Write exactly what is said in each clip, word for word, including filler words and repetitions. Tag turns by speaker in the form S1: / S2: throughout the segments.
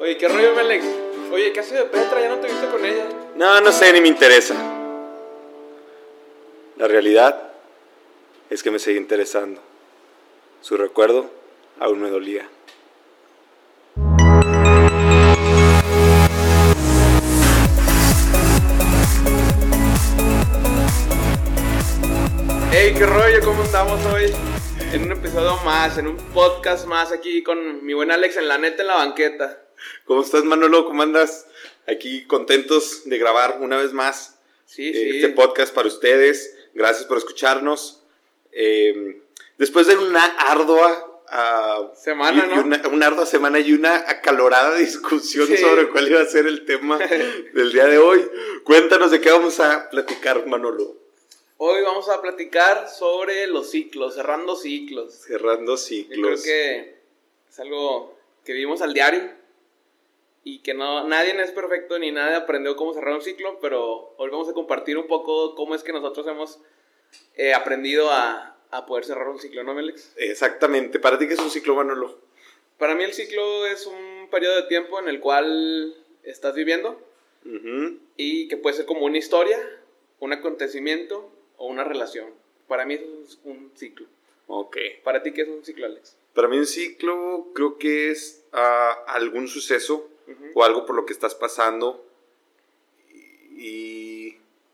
S1: Oye, ¿qué rollo, Alex? Oye, ¿qué hace de Petra? Ya no te he visto con ella.
S2: No, no sé, ni me interesa. La realidad es que me sigue interesando. Su recuerdo aún me dolía.
S1: Hey, ¿qué rollo? ¿Cómo estamos hoy? En un episodio más, en un podcast más aquí con mi buen Alex en la neta en la banqueta.
S2: ¿Cómo estás, Manolo? ¿Cómo andas? Aquí contentos de grabar una vez más
S1: sí,
S2: eh,
S1: sí.
S2: este podcast para ustedes. Gracias por escucharnos. Eh, después de una ardua uh,
S1: semana,
S2: y,
S1: ¿no?
S2: Y una, una ardua semana y una acalorada discusión sí. sobre cuál iba a ser el tema del día de hoy. Cuéntanos de qué vamos a platicar, Manolo.
S1: Hoy vamos a platicar sobre los ciclos, cerrando ciclos.
S2: Cerrando ciclos.
S1: Yo creo que es algo que vivimos al diario y que no, nadie es perfecto ni nadie aprendió cómo cerrar un ciclo, pero hoy vamos a compartir un poco cómo es que nosotros hemos eh, aprendido a, a poder cerrar un ciclo, ¿no, Alex?
S2: Exactamente. ¿Para ti qué es un ciclo, Manolo?
S1: Para mí el ciclo es un periodo de tiempo en el cual estás viviendo uh-huh. y que puede ser como una historia, un acontecimiento o una relación. Para mí eso es un ciclo.
S2: Ok.
S1: ¿Para ti qué es un ciclo, Alex?
S2: Para mí un ciclo creo que es uh, algún suceso uh-huh. o algo por lo que estás pasando y,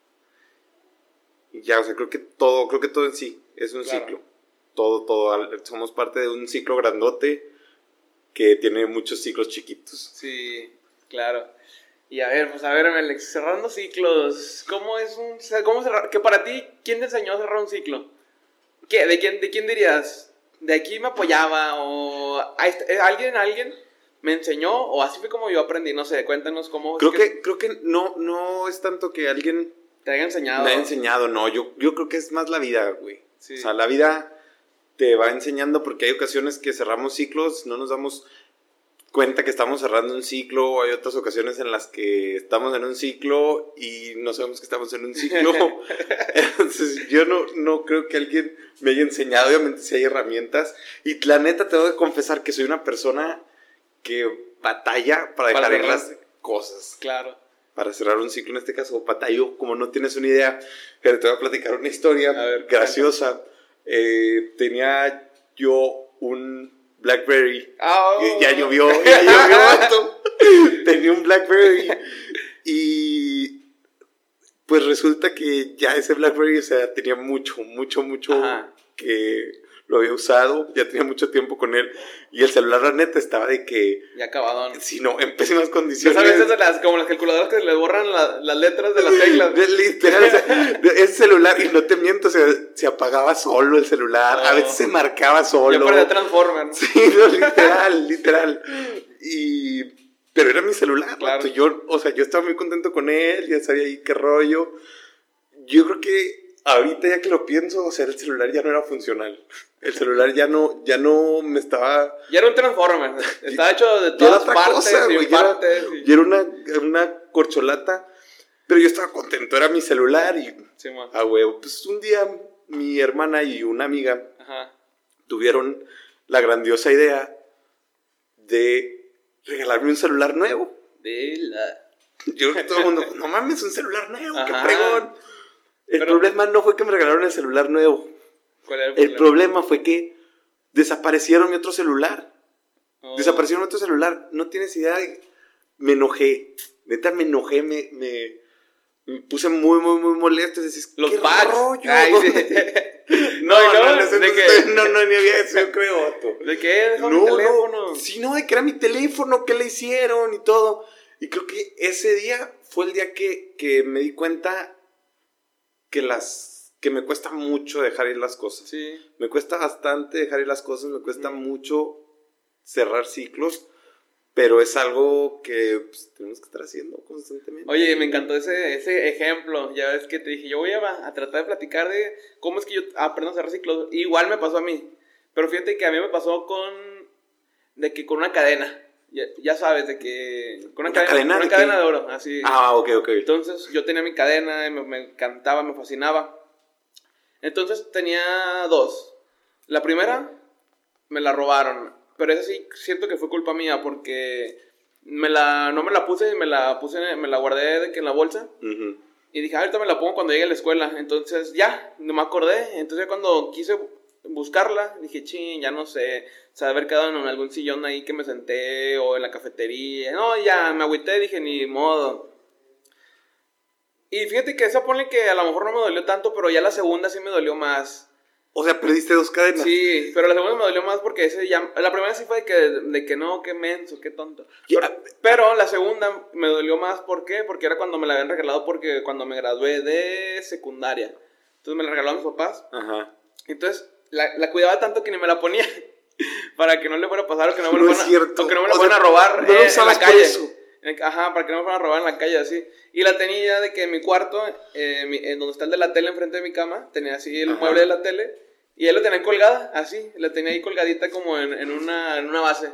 S2: y ya, o sea, creo que todo, creo que todo en sí es un claro. ciclo. Todo, todo, somos parte de un ciclo grandote que tiene muchos ciclos chiquitos.
S1: Sí, claro. Y a ver, pues a ver, Alex, cerrando ciclos, ¿cómo es un cómo cerrar? Que para ti, ¿quién te enseñó a cerrar un ciclo? ¿Qué? ¿De quién, de quién dirías? ¿De aquí me apoyaba? ¿O alguien, alguien me enseñó? ¿O así fue como yo aprendí? No sé, cuéntanos cómo.
S2: Creo
S1: es
S2: que, que creo que no, no es tanto que alguien
S1: te haya enseñado.
S2: Me haya enseñado, no. Yo, yo creo que es más la vida, güey.
S1: Sí.
S2: O sea, la vida te va enseñando porque hay ocasiones que cerramos ciclos, no nos damos cuenta que estamos cerrando un ciclo, hay otras ocasiones en las que estamos en un ciclo y no sabemos que estamos en un ciclo. Entonces yo no, no creo que alguien me haya enseñado, obviamente sí hay herramientas, y la neta tengo que confesar que soy una persona que batalla para dejar para ir las cosas.
S1: Claro.
S2: Para cerrar un ciclo, en este caso batallo como no tienes una idea, pero te voy a platicar una historia a ver, graciosa. Eh, tenía yo un Blackberry.
S1: Oh.
S2: Ya llovió, ya llovió vato. Tenía un Blackberry. Y pues resulta que ya ese Blackberry, o sea, tenía mucho, mucho, mucho Ajá. que lo había usado. Ya tenía mucho tiempo con él. Y el celular, la neta, estaba de que...
S1: Ya acabado, ¿no?
S2: Sí, no, en pésimas condiciones.
S1: ¿Sabes? Es de las, como las calculadoras que le borran la, las letras de las teclas.
S2: Literal, o sea, ese celular, y no te miento, o sea, se apagaba solo el celular. Oh. A veces se marcaba solo.
S1: Ya parecía Transformer, ¿no?
S2: Sí, no, literal, literal. Y... Pero era mi celular, claro. Yo, o sea, yo estaba muy contento con él, ya sabía ahí qué rollo. Yo creo que ahorita ya que lo pienso, o sea, el celular ya no era funcional. El celular ya no, ya no me estaba...
S1: Ya era un Transformer, estaba hecho de todas partes,
S2: cosa,
S1: y
S2: güey,
S1: partes.
S2: Y era, y era una, una corcholata, pero yo estaba contento, era mi celular y...
S1: Sí, man.
S2: Ah, güey, pues un día mi hermana y una amiga
S1: Ajá.
S2: tuvieron la grandiosa idea de regalarme un celular nuevo.
S1: De la...
S2: Yo creo que todo el mundo, no mames, un celular nuevo, Ajá. qué pregón. El pero... problema no fue que me regalaron el celular nuevo.
S1: ¿Cuál era el,
S2: el problema fue que desaparecieron mi otro celular. Oh. Desaparecieron mi otro celular. No tienes idea. Me enojé. Neta, me enojé. Me, me, me puse muy, muy, muy molesto. Decís,
S1: los
S2: ¿qué
S1: packs?
S2: rollo?
S1: Ay, sí.
S2: no, no, no, no,
S1: ¿de qué?
S2: no, no, ni había eso, yo creo.
S1: ¿De qué?
S2: No,
S1: mi teléfono?
S2: No. Sí, no, de que era mi teléfono, que le hicieron y todo. Y creo que ese día fue el día que, que me di cuenta que las... que me cuesta mucho dejar ir las cosas.
S1: Sí.
S2: Me cuesta bastante dejar ir las cosas, me cuesta mm. mucho cerrar ciclos, pero es algo que pues, tenemos que estar haciendo constantemente.
S1: Oye, me encantó ese, ese ejemplo. Ya ves que te dije, yo voy a, a tratar de platicar de cómo es que yo aprendo a cerrar ciclos. Igual me pasó a mí, pero fíjate que a mí me pasó con, de que con una cadena. Ya, ya sabes, de que con una,
S2: ¿Una
S1: cadena,
S2: cadena,
S1: una
S2: de,
S1: cadena de oro, así.
S2: Ah, ok, ok.
S1: Entonces yo tenía mi cadena, me, me encantaba, me fascinaba. Entonces tenía dos. La primera me la robaron, pero esa sí siento que fue culpa mía porque me la, no me la puse, me la puse, me la guardé de que en la bolsa.
S2: Uh-huh.
S1: Y dije, ahorita me la pongo cuando llegue a la escuela. Entonces ya, no me acordé. Entonces cuando quise buscarla, dije, ching, ya no sé. O sea, haber quedado en algún sillón ahí que me senté o en la cafetería. No, ya, me agüité, dije, ni modo. Y fíjate que esa ponle que a lo mejor no me dolió tanto, pero ya la segunda sí me dolió más.
S2: O sea, perdiste dos cadenas.
S1: Sí, pero la segunda me dolió más porque ese ya... La primera sí fue de que, de que no, qué menso, qué tonto. Pero, pero la segunda me dolió más, ¿por qué? Porque era cuando me la habían regalado, porque cuando me gradué de secundaria. Entonces me la regalaron mis papás.
S2: Ajá.
S1: Entonces la, la cuidaba tanto que ni me la ponía. Para que no le fuera a pasar o que no me
S2: no
S1: la
S2: fueran,
S1: o que no me la
S2: o
S1: fueran
S2: sea,
S1: a robar
S2: no
S1: eh, en la calle.
S2: Eso.
S1: Ajá, para que no me fueran a robar en la calle, así. Y la tenía ya de que en mi cuarto, eh, mi, en donde está el de la tele enfrente de mi cama, tenía así el Ajá. mueble de la tele. Y él lo tenía colgada, así. La tenía ahí colgadita como en, en, una, en una base.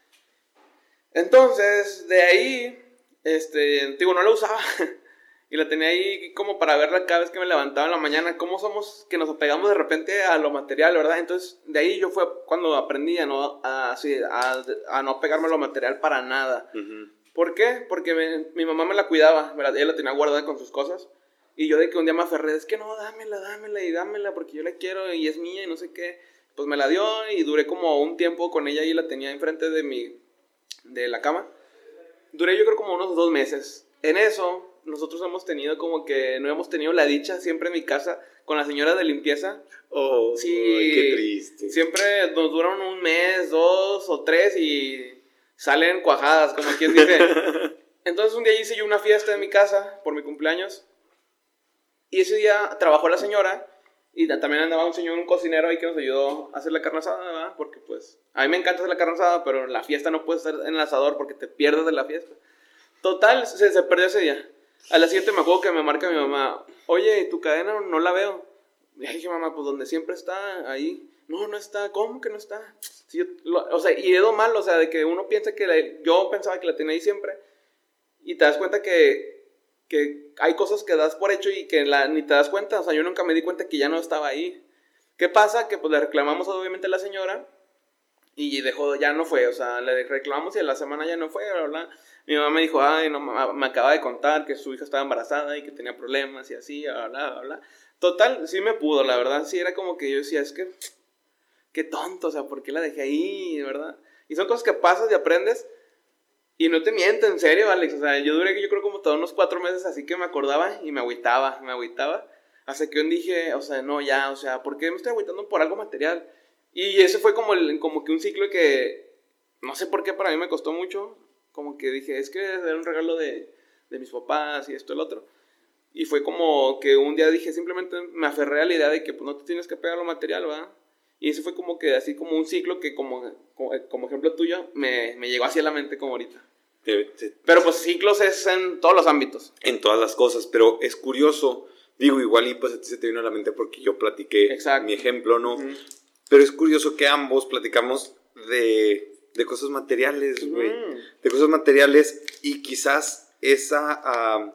S1: Entonces, de ahí, este, digo, no la usaba. Y la tenía ahí como para verla cada vez que me levantaba en la mañana. Cómo somos que nos apegamos de repente a lo material, ¿verdad? Entonces, de ahí yo fue cuando aprendí a no, a, así, a, a no pegarme a lo material para nada. Uh-huh. ¿Por qué? Porque me, mi mamá me la cuidaba. Me la, ella la tenía guardada con sus cosas. Y yo de que un día me aferré, es que no, dámela, dámela y dámela porque yo la quiero y es mía y no sé qué. Pues me la dio y duré como un tiempo con ella y la tenía enfrente de mi, de la cama. Duré yo creo como unos dos meses. En eso... Nosotros hemos tenido como que no hemos tenido la dicha siempre en mi casa con la señora de limpieza.
S2: Oh, sí, oh, qué triste.
S1: Siempre nos duran un mes, dos o tres y salen cuajadas, como quien dice. Entonces un día hice yo una fiesta en mi casa por mi cumpleaños y ese día trabajó la señora y también andaba un señor, un cocinero ahí que nos ayudó a hacer la carne asada, ¿verdad? Porque pues a mí me encanta hacer la carne asada, pero en la fiesta no puedes estar en el asador porque te pierdes de la fiesta. Total, se, se perdió ese día. A la siguiente me acuerdo que me marca mi mamá, oye, tu cadena no la veo. Y dije, mamá, pues donde siempre está, ahí. No, no está, ¿cómo que no está? Sí, yo, lo, o sea, y es lo malo, o sea, de que uno piensa que la, yo pensaba que la tenía ahí siempre. Y te das cuenta que, que hay cosas que das por hecho y que la, ni te das cuenta. O sea, yo nunca me di cuenta que ya no estaba ahí. ¿Qué pasa? Que pues le reclamamos obviamente a la señora y dejó, ya no fue. O sea, le reclamamos y a la semana ya no fue, bla, bla. Mi mamá me dijo, ay, no, me acaba de contar que su hija estaba embarazada y que tenía problemas y así, bla, bla, bla, bla. Total, sí me pudo, la verdad, sí era como que yo decía, es que, qué tonto, o sea, ¿por qué la dejé ahí, verdad? Y son cosas que pasas y aprendes y no te miento, en serio, Alex, o sea, yo duré, yo creo como todos unos cuatro meses así que me acordaba y me agüitaba, me agüitaba, hasta que un dije, o sea, no, ya, o sea, ¿por qué me estoy agüitando por algo material? Y ese fue como, el, como que un ciclo que, no sé por qué para mí me costó mucho. Como que dije, es que era un regalo de, de mis papás y esto y el otro. Y fue como que un día dije, simplemente me aferré a la idea de que pues, no te tienes que pegar lo material, ¿verdad? Y eso fue como que así como un ciclo que como, como, como ejemplo tuyo me, me llegó así a la mente como ahorita. Sí, sí. Pero pues ciclos es en todos los ámbitos.
S2: En todas las cosas, pero es curioso. Digo, igual y pues a ti se te vino a la mente porque yo platiqué Exacto. mi ejemplo, ¿no? Uh-huh. Pero es curioso que ambos platicamos de... de cosas materiales, güey, mm. de cosas materiales y quizás esa, uh,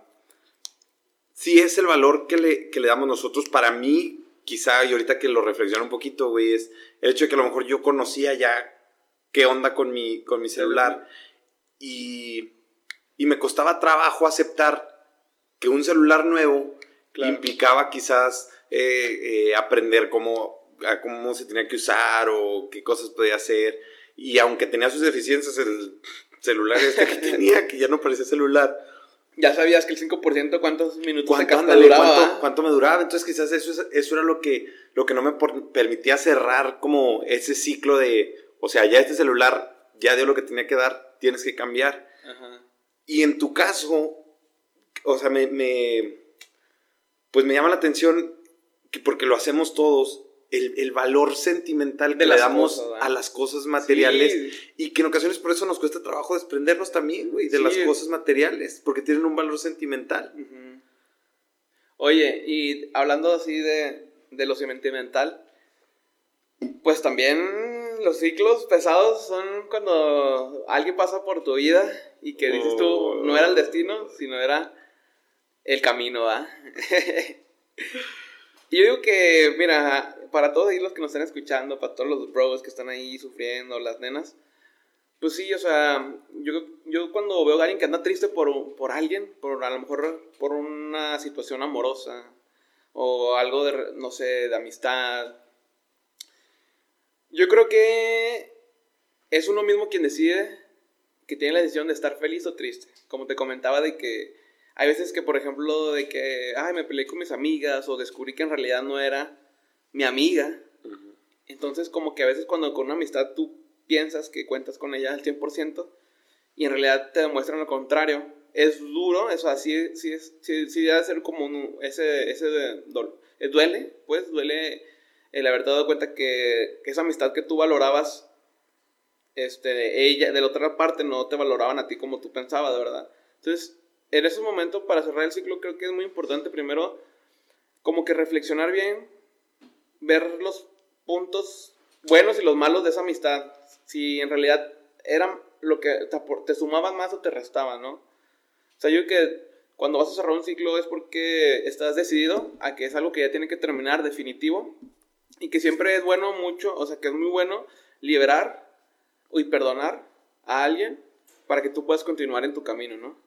S2: sí es el valor que le, que le damos nosotros. Para mí, quizá, y ahorita que lo reflexiono un poquito, güey, es el hecho de que a lo mejor yo conocía ya qué onda con mi, con mi celular y, y me costaba trabajo aceptar que un celular nuevo claro. implicaba quizás eh, eh, aprender cómo, cómo se tenía que usar o qué cosas podía hacer. Y aunque tenía sus deficiencias, el celular este que tenía, que ya no parecía celular.
S1: Ya sabías que el cinco por ciento cuántos minutos
S2: ¿Cuánto,
S1: de
S2: ándale, duraba? ¿Cuánto, ¿Cuánto me duraba? Entonces quizás eso, eso era lo que, lo que no me por, permitía cerrar como ese ciclo de, o sea, ya este celular ya dio lo que tenía que dar, tienes que cambiar. Ajá. Y en tu caso, o sea, me, me, pues me llama la atención que porque lo hacemos todos, El, el valor sentimental que le damos cosas, a las cosas materiales sí. y que en ocasiones por eso nos cuesta trabajo desprendernos también, güey, de sí. las cosas materiales, porque tienen un valor sentimental.
S1: Uh-huh. Oye, y hablando así de, de lo sentimental, pues también los ciclos pesados son cuando alguien pasa por tu vida y que dices tú, no era el destino, sino era el camino, ¿verdad? Y yo digo que, mira, para todos ahí los que nos están escuchando, para todos los bros que están ahí sufriendo, las nenas, Pues sí, o sea, yo, yo cuando veo a alguien que anda triste por, por alguien, por a lo mejor por una situación amorosa o algo de, no sé, de amistad, yo creo que es uno mismo quien decide, que tiene la decisión de estar feliz o triste. Como te comentaba de que hay veces que, por ejemplo, de que, ay, me peleé con mis amigas o descubrí que en realidad no era mi amiga. Uh-huh. Entonces, como que a veces cuando con una amistad tú piensas que cuentas con ella al cien por ciento y en realidad te demuestran lo contrario. Es duro, eso así sí, sí, sí, sí debe ser como un, ese, ese de, do, duele, pues duele el haberte dado cuenta que, que esa amistad que tú valorabas, este, ella, de la otra parte no te valoraban a ti como tú pensabas, de verdad. Entonces, en esos momentos, para cerrar el ciclo, creo que es muy importante primero como que reflexionar bien, ver los puntos buenos y los malos de esa amistad, si en realidad eran lo que te, te sumaban más o te restaban, ¿no? O sea, yo creo que cuando vas a cerrar un ciclo es porque estás decidido a que es algo que ya tiene que terminar definitivo y que siempre es bueno mucho, o sea, que es muy bueno liberar y perdonar a alguien para que tú puedas continuar en tu camino, ¿no?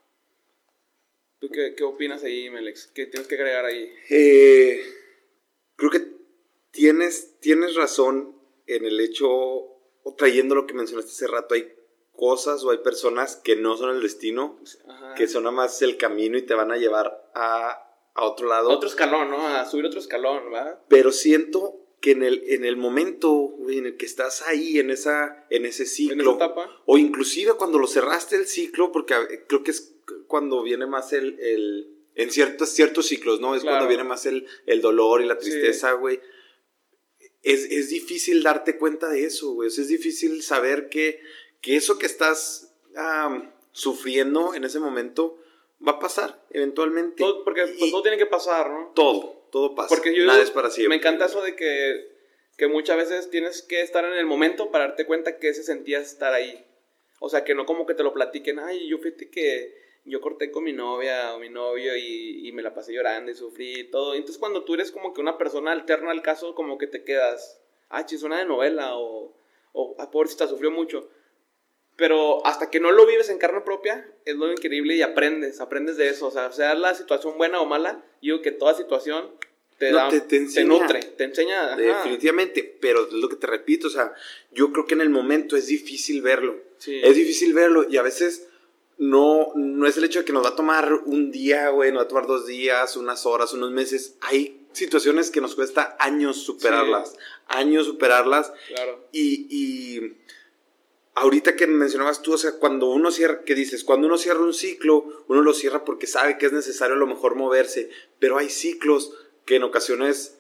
S1: ¿Tú qué, qué opinas ahí, Melex? ¿Qué tienes que agregar ahí?
S2: Eh, creo que tienes, tienes razón en el hecho, o trayendo lo que mencionaste hace rato, hay cosas o hay personas que no son el destino, ajá, que son nada más el camino y te van a llevar a, a otro lado.
S1: Otro escalón, ¿no? A subir otro escalón, ¿verdad?
S2: Pero siento que en el, en el momento, güey, en el que estás ahí, en, esa, en ese ciclo,
S1: en esa etapa,
S2: o inclusive cuando lo cerraste el ciclo, porque creo que es cuando viene más el, el en ciertos, ciertos ciclos, ¿no? Es claro, cuando viene más el, el dolor y la tristeza, güey. Sí. Es, es difícil darte cuenta de eso, güey. Es difícil saber que, que eso que estás um, sufriendo en ese momento va a pasar eventualmente.
S1: Todo, porque pues, todo tiene que pasar, ¿no?
S2: Todo, todo pasa.
S1: Porque yo,
S2: nada es para siempre.
S1: Me encanta eso de que, que muchas veces tienes que estar en el momento para darte cuenta que se sentía estar ahí. O sea, que no como que te lo platiquen, ay, yo fíjate que yo corté con mi novia o mi novio y, y me la pasé llorando y sufrí y todo. Entonces cuando tú eres como que una persona alterna al caso, como que te quedas, ah, chis, suena de novela o, o ah, pobrecita, sufrió mucho. Pero hasta que no lo vives en carne propia, es lo increíble y aprendes, aprendes de eso. O sea, sea la situación buena o mala, yo digo que toda situación te,
S2: no,
S1: da,
S2: te, te, enseña,
S1: te nutre, te enseña. Ajá.
S2: Definitivamente, pero es lo que te repito, o sea, yo creo que en el momento es difícil verlo.
S1: Sí.
S2: Es difícil verlo y a veces no, no es el hecho de que nos va a tomar un día, güey, nos va a tomar dos días, unas horas, unos meses. Hay situaciones que nos cuesta años superarlas, sí. años superarlas.
S1: Claro.
S2: Y, y ahorita que mencionabas tú, o sea, cuando uno cierra, ¿qué dices? Cuando uno cierra un ciclo, uno lo cierra porque sabe que es necesario a lo mejor moverse, pero hay ciclos que en ocasiones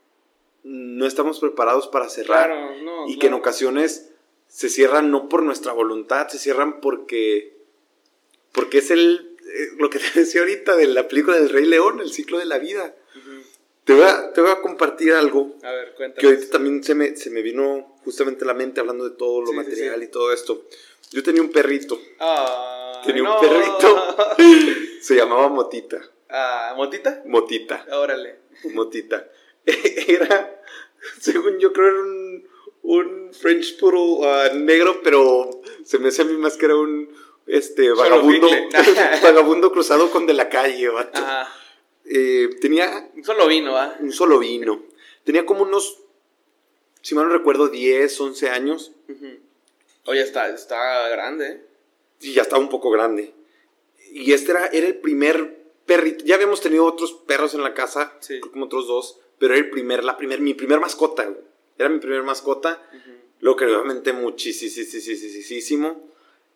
S2: no estamos preparados para cerrar.
S1: Claro, no,
S2: y
S1: claro.
S2: que en ocasiones se cierran no por nuestra voluntad, se cierran porque, porque es el, eh, lo que te decía ahorita de la película del Rey León, el ciclo de la vida. Uh-huh. Te voy a, te voy a compartir algo.
S1: A ver, cuéntame.
S2: Que ahorita también se me, se me vino justamente a la mente hablando de todo lo sí, material sí, sí. y todo esto. Yo tenía un perrito.
S1: Ah,
S2: tenía
S1: no.
S2: un perrito. Se llamaba Motita.
S1: Ah, ¿Motita?
S2: Motita.
S1: Órale.
S2: Motita. Era, según yo creo, era un, un French Poodle uh, negro, pero se me hace a mí más que era un este, vagabundo, vagabundo cruzado con de la calle, vato.
S1: Ajá.
S2: Eh, tenía...
S1: Un solo vino, ¿ah?
S2: Un solo vino. Tenía como unos, si mal no recuerdo, diez, once años.
S1: Uh-huh. Oye, está, está grande, ¿eh?
S2: Sí, ya estaba un poco grande. Y este era, era el primer perrito. Ya habíamos tenido otros perros en la casa,
S1: sí.
S2: como otros dos, pero era el primer, la primer, mi primer mascota, güey. Era mi primer mascota. Uh-huh. Lo que obviamente muchísimo.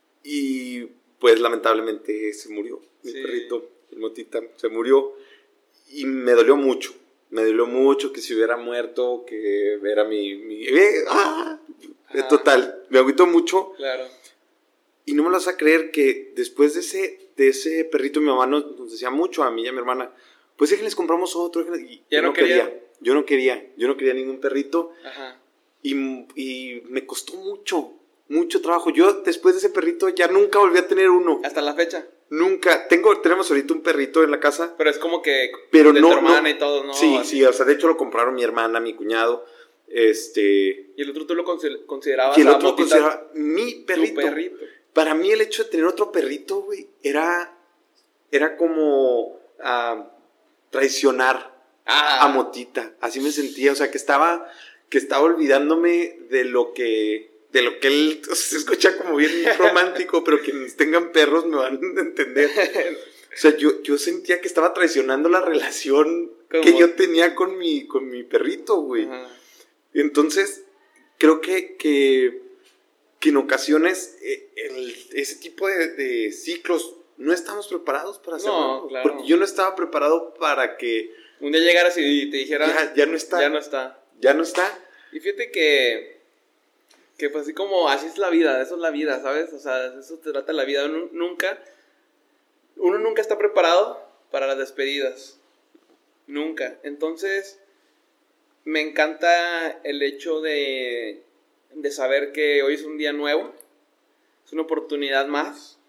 S2: Y pues lamentablemente se murió. Mi sí. perrito, el Motita, se murió. Y me dolió mucho. Me dolió mucho que se hubiera muerto, que era mi... mi eh, ¡ah! Ah. Total, me agüitó mucho.
S1: Claro.
S2: Y no me lo vas a creer que después de ese, de ese perrito, mi mamá nos, nos decía mucho a mí y a mi hermana, pues es que les compramos otro. Y
S1: ¿Ya
S2: yo
S1: no
S2: no
S1: quería?
S2: quería. Yo no quería. Yo no quería ningún perrito.
S1: Ajá.
S2: Y, y me costó mucho, mucho trabajo. Yo después de ese perrito ya nunca volví a tener uno.
S1: ¿Hasta la fecha?
S2: Nunca. Tengo, tenemos ahorita un perrito en la casa.
S1: Pero es como que
S2: pero
S1: de
S2: no,
S1: tu hermana
S2: no,
S1: y todo, ¿no?
S2: Sí,
S1: así.
S2: sí, o sea, de hecho lo compraron mi hermana, mi cuñado. Este...
S1: Y el otro tú lo considerabas...
S2: Y el otro consideraba mi perrito.
S1: Tu perrito.
S2: Para mí el hecho de tener otro perrito, güey, era... Era como... Uh, traicionar ah. a Motita. Así me sentía. O sea, que estaba... Que estaba olvidándome de lo que... De lo que él... O sea, se escucha como bien romántico, pero quienes tengan perros me van a entender. O sea, yo, yo sentía que estaba traicionando la relación ¿Cómo? que yo tenía con mi, con mi perrito, güey. Ajá. Entonces, creo que, que, que en ocasiones eh, el, ese tipo de, de ciclos no estamos preparados para hacerlo.
S1: No, claro.
S2: Porque yo no estaba preparado para que...
S1: Un día llegaras y te dijeran...
S2: Ya, ya no está.
S1: Ya no está.
S2: Ya no está.
S1: Y fíjate que... Que pues así como... Así es la vida, eso es la vida, ¿sabes? O sea, eso te trata la vida. Uno nunca... Uno nunca está preparado para las despedidas. Nunca. Entonces... Me encanta el hecho de, de saber que hoy es un día nuevo, es una oportunidad más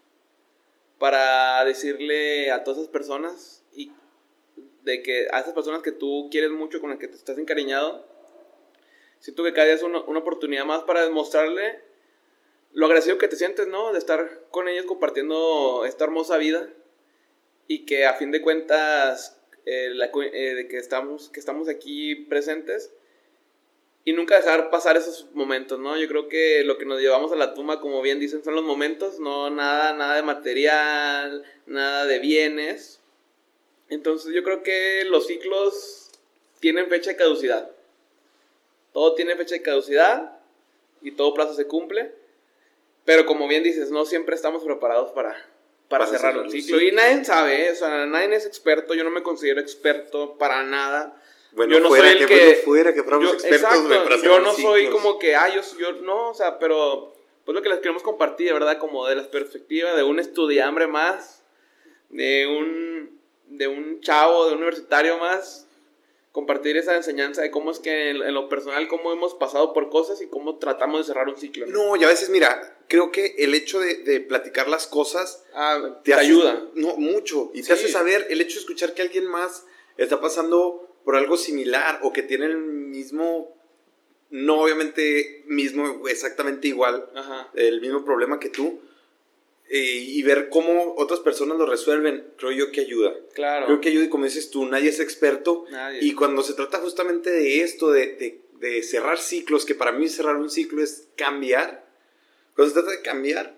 S1: para decirle a todas esas personas y de que a esas personas que tú quieres mucho, con las que te estás encariñado, siento que cada día es una, una oportunidad más para demostrarle lo agradecido que te sientes, ¿no? De estar con ellos compartiendo esta hermosa vida y que a fin de cuentas... Eh, la, eh, de que estamos, que estamos aquí presentes y nunca dejar pasar esos momentos, ¿no? Yo creo que lo que nos llevamos a la tumba, como bien dicen, son los momentos, no nada, nada de material, nada de bienes. Entonces yo creo que los ciclos tienen fecha de caducidad. Todo tiene fecha de caducidad y todo plazo se cumple, pero como bien dices, no siempre estamos preparados para... para, para cerrar un ciclo. Y nadie sabe, ¿eh? O sea, nadie es experto. Yo no me considero experto para nada.
S2: Bueno,
S1: yo no
S2: fuera
S1: soy el
S2: que,
S1: que...
S2: Bueno, fuera que fuéramos
S1: yo,
S2: expertos,
S1: exacto,
S2: güey, para
S1: yo no
S2: ciclos.
S1: soy como que, ah, yo, yo no, o sea, pero pues lo que les queremos compartir, ¿verdad? Como de la perspectiva de un estudiambre más, de un, de un chavo, de un universitario más, compartir esa enseñanza de cómo es que en, en lo personal, cómo hemos pasado por cosas y cómo tratamos de cerrar un ciclo.
S2: No, y a veces, mira, creo que el hecho de, de platicar las cosas
S1: ah,
S2: te,
S1: te
S2: hace,
S1: ayuda.
S2: No, mucho. Y
S1: sí.
S2: te hace saber, el hecho de escuchar que alguien más está pasando por algo similar o que tiene el mismo, no obviamente mismo, exactamente igual,
S1: Ajá.
S2: el mismo problema que tú, eh, y ver cómo otras personas lo resuelven, creo yo que ayuda.
S1: Claro.
S2: Creo que ayuda, y como dices tú, nadie es experto.
S1: Nadie.
S2: Y cuando se trata justamente de esto, de, de, de cerrar ciclos, que para mí cerrar un ciclo es cambiar, cuando se trata de cambiar,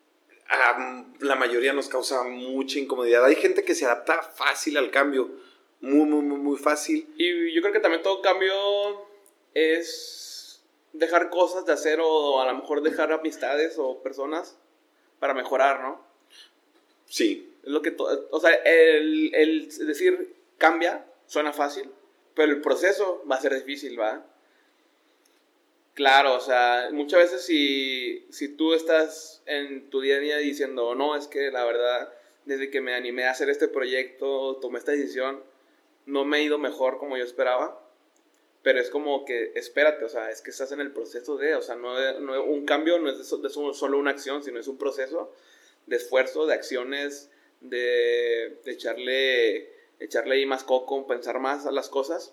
S2: a la mayoría nos causa mucha incomodidad. Hay gente que se adapta fácil al cambio, muy, muy, muy, muy fácil.
S1: Y yo creo que también todo cambio es dejar cosas de hacer o a lo mejor dejar amistades o personas para mejorar, ¿no?
S2: Sí.
S1: Es lo que to- o sea, el, el decir cambia suena fácil, pero el proceso va a ser difícil, ¿va? Claro, o sea, muchas veces si, si tú estás en tu día a día diciendo, no, es que la verdad, desde que me animé a hacer este proyecto, tomé esta decisión, no me ha ido mejor como yo esperaba, pero es como que, espérate, o sea, es que estás en el proceso de, o sea, no, no un cambio no es de, so, de solo una acción, sino es un proceso de esfuerzo, de acciones, de, de echarle, echarle ahí más coco, pensar más a las cosas.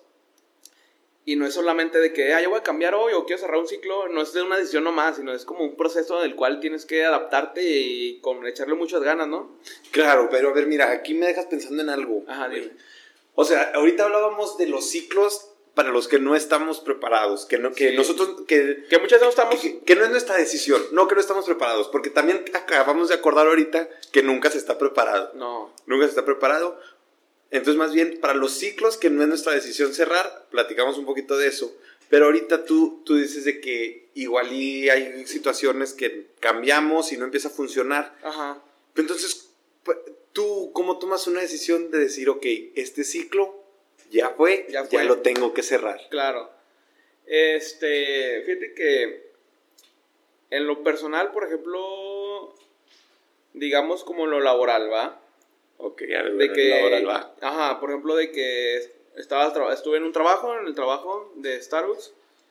S1: Y no es solamente de que, ah, yo voy a cambiar hoy o quiero cerrar un ciclo, no es de una decisión nomás, sino es como un proceso del cual tienes que adaptarte y con echarle muchas ganas, ¿no?
S2: Claro, pero a ver, mira, aquí me dejas pensando en algo.
S1: Ajá, dime.
S2: O sea, ahorita hablábamos de los ciclos para los que no estamos preparados, que no, que
S1: sí.
S2: nosotros, que,
S1: que muchas veces no estamos...
S2: Que, que no es nuestra decisión, no que no estamos preparados, porque también acabamos de acordar ahorita que nunca se está preparado.
S1: No.
S2: Nunca se está preparado. Entonces, más bien, para los ciclos que no es nuestra decisión cerrar, platicamos un poquito de eso. Pero ahorita tú, tú dices de que igual y hay situaciones que cambiamos y no empieza a funcionar.
S1: Ajá.
S2: Entonces, ¿tú cómo tomas una decisión de decir, ok, este ciclo ya fue, ya, fue. ya lo tengo que cerrar?
S1: Claro. Este, fíjate que en lo personal, por ejemplo, digamos como lo laboral, ¿va?
S2: Ok, ya
S1: de que,
S2: laboral va.
S1: Ajá, por ejemplo, de que estaba, estuve en un trabajo, en el trabajo de Starbucks.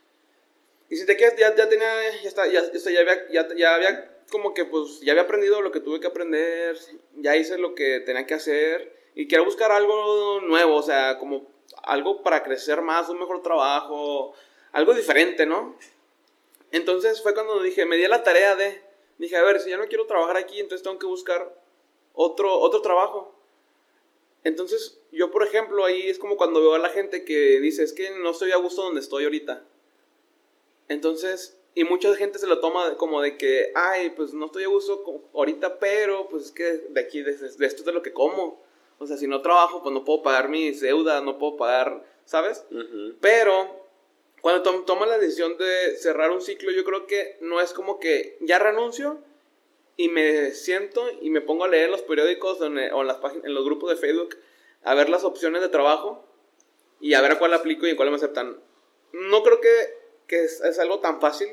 S1: Y si te quedas, ya, ya tenía, ya, está, ya, ya, había, ya, ya había como que, pues, ya había aprendido lo que tuve que aprender, ya hice lo que tenía que hacer. Y quiero buscar algo nuevo, o sea, como algo para crecer más, un mejor trabajo, algo diferente, ¿no? Entonces fue cuando dije, me di a la tarea de, dije, a ver, si ya no quiero trabajar aquí, entonces tengo que buscar otro, otro trabajo. Entonces, yo, por ejemplo, ahí es como cuando veo a la gente que dice, es que no estoy a gusto donde estoy ahorita. Entonces, y mucha gente se lo toma como de que, ay, pues no estoy a gusto ahorita, pero pues es que de aquí, de, de esto es de lo que como. O sea, si no trabajo, pues no puedo pagar mis deudas, no puedo pagar, ¿sabes? Uh-huh. Pero cuando to- tomas la decisión de cerrar un ciclo, yo creo que no es como que ya renuncio y me siento y me pongo a leer los periódicos o en, o en las páginas, en los grupos de Facebook a ver las opciones de trabajo y a ver a cuál aplico y a cuál me aceptan. No creo que, que es, es algo tan fácil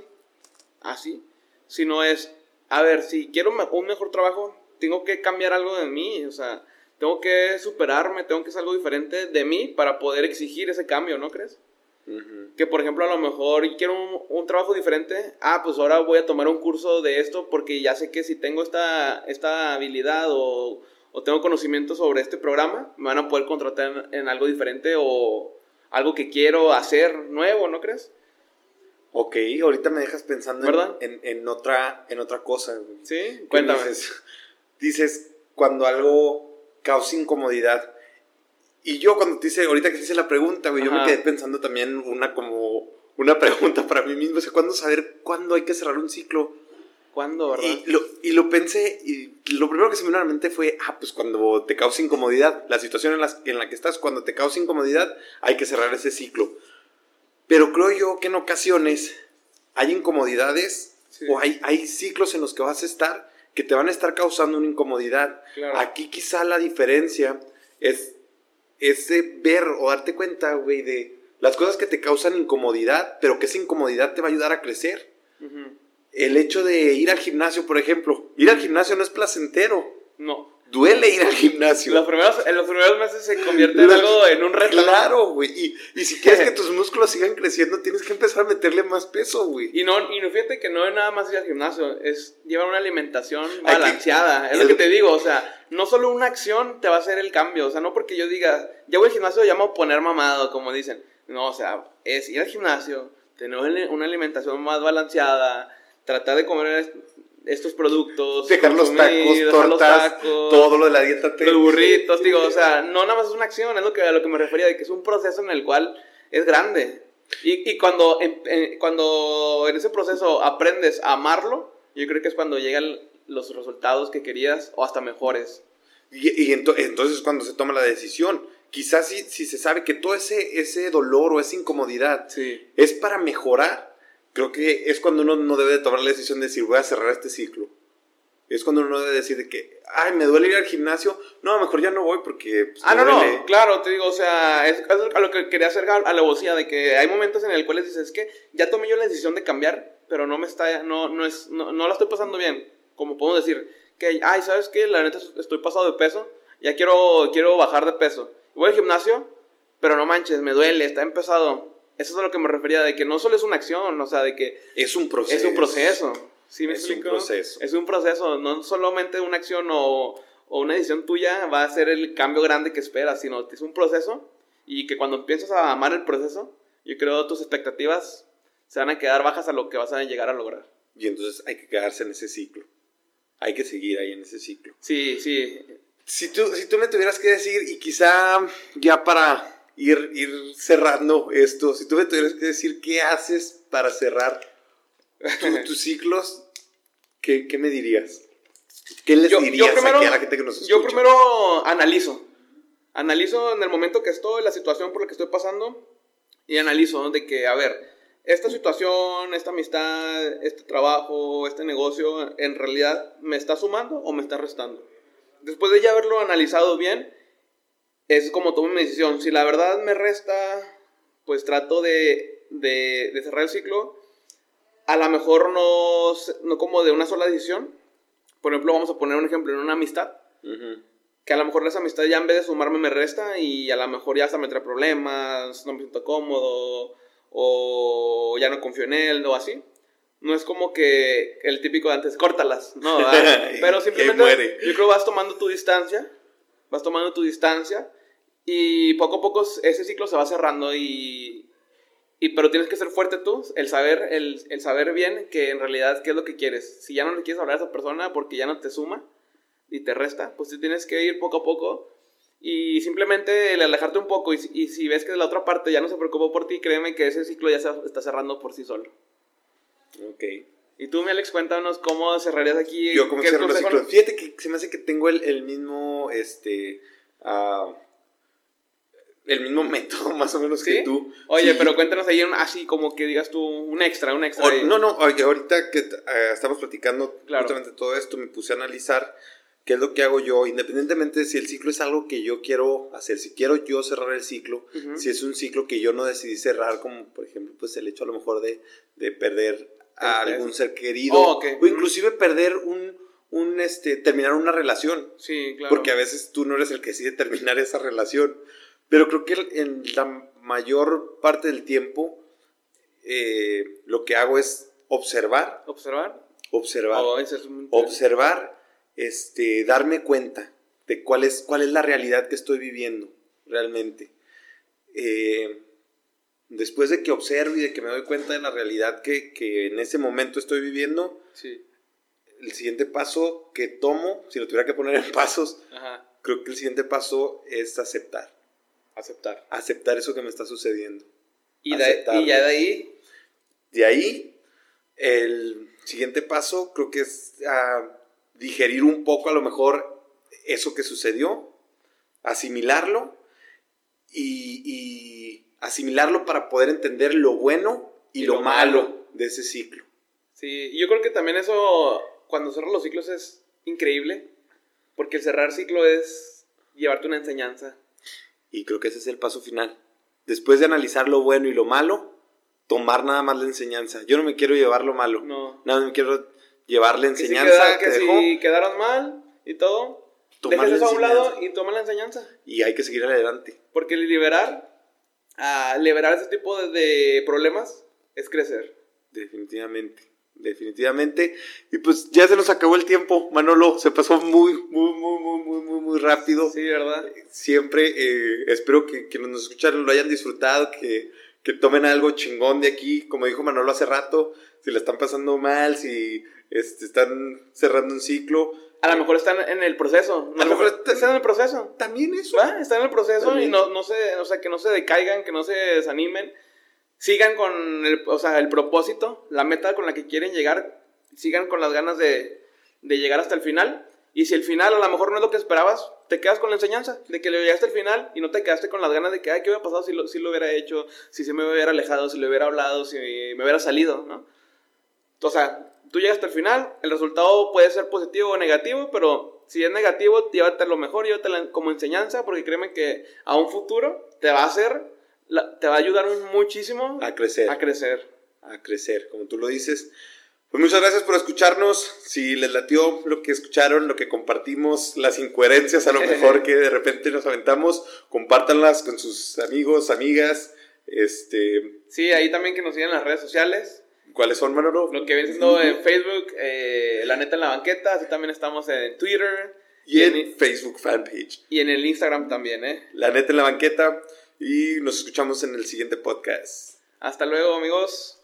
S1: así, sino es, a ver, si quiero un mejor trabajo, tengo que cambiar algo de mí, o sea, tengo que superarme, tengo que hacer algo diferente de mí para poder exigir ese cambio, ¿no crees? Uh-huh. Que por ejemplo a lo mejor quiero un, un trabajo diferente, ah, pues ahora voy a tomar un curso de esto porque ya sé que si tengo esta, esta habilidad o, o tengo conocimiento sobre este programa, me van a poder contratar en, en algo diferente o algo que quiero hacer nuevo, ¿no crees?
S2: Ok, ahorita me dejas pensando
S1: ¿verdad?
S2: En, en, en, otra, en otra cosa.
S1: Sí, cuéntame.
S2: Dices, dices cuando algo causa incomodidad. Y yo cuando te hice, ahorita que te hice la pregunta, güey, yo me quedé pensando también una como, una pregunta para mí mismo, o sea, ¿cuándo saber cuándo hay que cerrar un ciclo?
S1: ¿Cuándo, verdad?
S2: Y lo, y lo pensé, y lo primero que se me vino a la mente fue, ah, pues cuando te causa incomodidad, la situación en la, en la que estás, cuando te causa incomodidad, hay que cerrar ese ciclo. Pero creo yo que en ocasiones hay incomodidades, sí, o hay, hay ciclos en los que vas a estar que te van a estar causando una incomodidad. Claro. Aquí quizá la diferencia es... es ver o darte cuenta, güey, de las cosas que te causan incomodidad, pero que esa incomodidad te va a ayudar a crecer. Uh-huh. El hecho de ir al gimnasio, por ejemplo. Ir al gimnasio no es placentero.
S1: No.
S2: Duele ir al gimnasio.
S1: Los primeros, en los primeros meses se convierte en algo, en un reto.
S2: Claro, güey. Y, y si quieres que tus músculos sigan creciendo, tienes que empezar a meterle más peso, güey.
S1: Y no, y no fíjate que no es nada más ir al gimnasio, es llevar una alimentación balanceada. Que, es lo que te digo, o sea, no solo una acción te va a hacer el cambio. O sea, no porque yo diga, ya voy al gimnasio, ya me voy a poner mamado, como dicen. No, o sea, es ir al gimnasio, tener una alimentación más balanceada, tratar de comer estos productos,
S2: dejar los tacos, dejar tortas, los tacos, todo lo de la dieta,
S1: los burritos, digo, o sea, no nada más es una acción, es lo que, a lo que me refería, de que es un proceso en el cual es grande, y, y cuando, en, en, cuando en ese proceso aprendes a amarlo, yo creo que es cuando llegan los resultados que querías, o hasta mejores.
S2: Y, y ento, entonces es cuando se toma la decisión, quizás si, si se sabe que todo ese, ese dolor o esa incomodidad, sí, es para mejorar. Creo que es cuando uno no debe de tomar la decisión de decir, voy a cerrar este ciclo. Es cuando uno debe decir de que, ay, me duele ir al gimnasio. No, mejor ya no voy porque... Pues,
S1: ah, no, duele. no, claro, te digo, o sea, es, es a lo que quería hacer alevosía, de que hay momentos en el cuales dices, es que ya tomé yo la decisión de cambiar, pero no me está, no, no es, no, no la estoy pasando bien. Como podemos decir, que, ay, ¿sabes qué? La neta estoy pasado de peso, ya quiero, quiero bajar de peso. Voy al gimnasio, pero no manches, me duele, está empezado. Eso es a lo que me refería, de que no solo es una acción, o sea, de que...
S2: Es un proceso.
S1: Es un proceso. ¿Sí me
S2: es
S1: explico?
S2: un proceso.
S1: Es un proceso, no solamente una acción o, o una decisión tuya va a ser el cambio grande que esperas, sino que es un proceso y que cuando empiezas a amar el proceso, yo creo que tus expectativas se van a quedar bajas a lo que vas a llegar a lograr.
S2: Y entonces hay que quedarse en ese ciclo. Hay que seguir ahí en ese ciclo.
S1: Sí, sí.
S2: Si tú, si tú me tuvieras que decir, y quizá ya para... Ir, ir cerrando esto, si tú me tuvieras que decir qué haces para cerrar tu, tus ciclos, ¿qué, ¿qué me dirías? ¿Qué les
S1: yo,
S2: dirías
S1: yo primero,
S2: aquí a la gente que nos escucha?
S1: Yo primero analizo, analizo en el momento que estoy, la situación por la que estoy pasando, y analizo de que, a ver, esta situación, esta amistad, este trabajo, este negocio, ¿en realidad me está sumando o me está restando? Después de ya haberlo analizado bien, es como tomo mi decisión. Si la verdad me resta, pues trato de, de, de cerrar el ciclo. A lo mejor no, no como de una sola decisión. Por ejemplo, vamos a poner un ejemplo en una amistad. Uh-huh. Que a lo mejor esa amistad ya en vez de sumarme me resta y a lo mejor ya hasta me trae problemas, no me siento cómodo o ya no confío en él o así. No es como que el típico de antes, córtalas. No, pero simplemente yo creo que vas tomando tu distancia. Vas tomando tu distancia. Y poco a poco ese ciclo se va cerrando y, Y, pero tienes que ser fuerte tú, el saber, el, el saber bien que en realidad qué es lo que quieres. Si ya no le quieres hablar a esa persona porque ya no te suma y te resta, pues tú tienes que ir poco a poco y simplemente el alejarte un poco. Y, y si ves que de la otra parte ya no se preocupó por ti, créeme que ese ciclo ya se está cerrando por sí solo.
S2: Ok.
S1: Y tú, mi Alex, cuéntanos cómo cerrarías aquí.
S2: Yo cómo cierro los ciclos.
S1: No?
S2: Fíjate que se me hace que tengo el, el mismo, este... Uh, el mismo método más o menos
S1: ¿Sí?
S2: que tú.
S1: Oye,
S2: sí.
S1: pero cuéntanos ahí un, así como que digas tú un extra, un extra.
S2: O, no, no, ahorita que uh, estamos platicando
S1: claro.
S2: justamente todo esto, me puse a analizar qué es lo que hago yo, independientemente de si el ciclo es algo que yo quiero hacer, si quiero yo cerrar el ciclo, uh-huh. si es un ciclo que yo no decidí cerrar, como por ejemplo pues el hecho a lo mejor de, de perder a okay. algún ser querido,
S1: oh, okay.
S2: o inclusive uh-huh. perder un, un, este, terminar una relación.
S1: Sí, claro.
S2: Porque a veces tú no eres el que decide terminar esa relación. Pero creo que en la mayor parte del tiempo eh, lo que hago es observar.
S1: ¿Observar?
S2: Observar.
S1: Oh, eso es muy
S2: observar, este, darme cuenta de cuál es, cuál es la realidad que estoy viviendo realmente. Eh, después de que observo y de que me doy cuenta de la realidad que, que en ese momento estoy viviendo,
S1: sí.
S2: el siguiente paso que tomo, si lo tuviera que poner en pasos,
S1: Ajá.
S2: creo que el siguiente paso es aceptar.
S1: Aceptar.
S2: Aceptar eso que me está sucediendo.
S1: Y, de, y ya de ahí.
S2: De ahí, el siguiente paso creo que es uh, digerir un poco a lo mejor eso que sucedió, asimilarlo y, y asimilarlo para poder entender lo bueno y, y lo, lo malo, malo de ese ciclo.
S1: Sí, yo creo que también eso, cuando cierras los ciclos es increíble, porque el cerrar ciclo es llevarte una enseñanza.
S2: Y creo que ese es el paso final. Después de analizar lo bueno y lo malo, tomar nada más la enseñanza. Yo no me quiero llevar lo malo.
S1: No.
S2: Nada más me quiero llevar la
S1: que
S2: enseñanza.
S1: Si queda, que,
S2: que
S1: si
S2: dejó,
S1: quedaron mal y todo, dejes eso a un lado y toma la enseñanza.
S2: Y hay que seguir adelante.
S1: Porque liberar, uh, liberar ese tipo de, de problemas es crecer.
S2: Definitivamente. Definitivamente. Y pues ya se nos acabó el tiempo, Manolo. Se pasó muy, muy, muy, muy, muy, muy, muy rápido.
S1: Sí, ¿verdad?
S2: Siempre eh, espero que quienes nos escucharon lo hayan disfrutado, que, que tomen algo chingón de aquí. Como dijo Manolo hace rato, si la están pasando mal, si este, están cerrando un ciclo.
S1: A lo mejor están en el proceso. No a lo mejor están, están en el proceso.
S2: También eso.
S1: ¿Va? Están en el proceso
S2: también.
S1: Y no, no se, o sea, que no se decaigan, que no se desanimen. Sigan con el, o sea, el propósito, la meta con la que quieren llegar, sigan con las ganas de, de llegar hasta el final. Y si el final a lo mejor no es lo que esperabas, te quedas con la enseñanza de que le llegaste al final y no te quedaste con las ganas de que, ay, ¿qué hubiera pasado si lo, si lo hubiera hecho? Si se me hubiera alejado, si le hubiera hablado, si me hubiera salido, ¿no? O sea, tú llegaste al final, el resultado puede ser positivo o negativo, pero si es negativo, llévatelo mejor, llévatelo como enseñanza, porque créeme que a un futuro te va a hacer... La, te va a ayudar muchísimo
S2: a crecer.
S1: A crecer.
S2: A crecer, como tú lo dices. Pues muchas gracias por escucharnos. Si les latió lo que escucharon, lo que compartimos, las incoherencias a lo mejor que de repente nos aventamos, compártanlas con sus amigos, amigas. Este...
S1: Sí, ahí también que nos sigan en las redes sociales.
S2: ¿Cuáles son, Manolo?
S1: Lo que viene siendo en Facebook, eh, La Neta en la Banqueta. Así también estamos en Twitter.
S2: Y, y en, en Facebook fanpage.
S1: Y en el Instagram también, ¿eh?
S2: La Neta en la Banqueta. Y nos escuchamos en el siguiente podcast.
S1: Hasta luego, amigos.